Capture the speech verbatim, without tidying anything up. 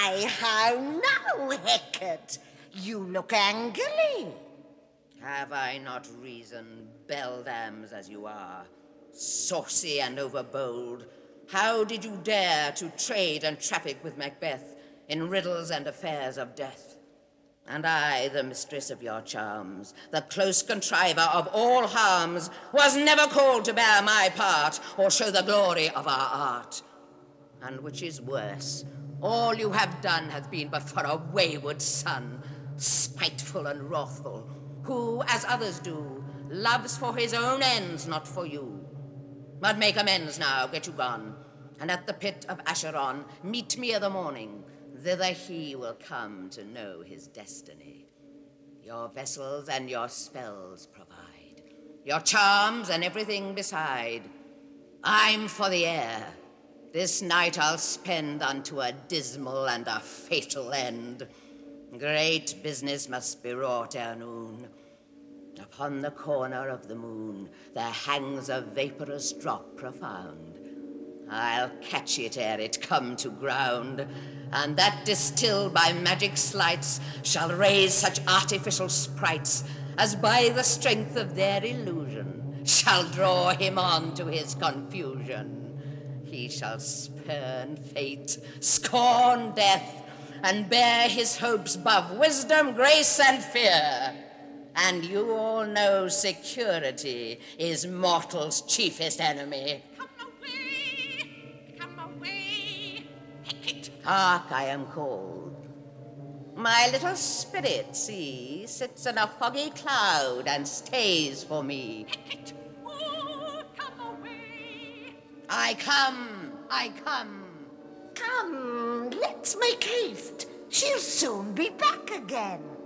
Why, how now, Hecate? You look angry. Have I not reason, beldams as you are, saucy and overbold? How did you dare to trade and traffic with Macbeth in riddles and affairs of death? And I, the mistress of your charms, the close contriver of all harms, was never called to bear my part or show the glory of our art. And which is worse, all you have done hath been but for a wayward son, spiteful and wrathful, who, as others do, loves for his own ends, not for you. But make amends now, get you gone, and at the pit of Acheron meet me i' the morning. Thither he will come to know his destiny. Your vessels and your spells provide, your charms and everything beside. I'm for the air. This night I'll spend unto a dismal and a fatal end. Great business must be wrought ere noon. Upon the corner of the moon there hangs a vaporous drop profound. I'll catch it ere it come to ground, and that distilled by magic sleights shall raise such artificial sprites as by the strength of their illusion shall draw him on to his confusion. He shall spurn fate, scorn death, and bear his hopes above wisdom, grace, and fear. And you all know security is mortal's chiefest enemy. Hark, I am called. My little spirit, see, sits in a foggy cloud and stays for me. Hecate, oh, come away. I come, I come. Come, let's make haste. She'll soon be back again.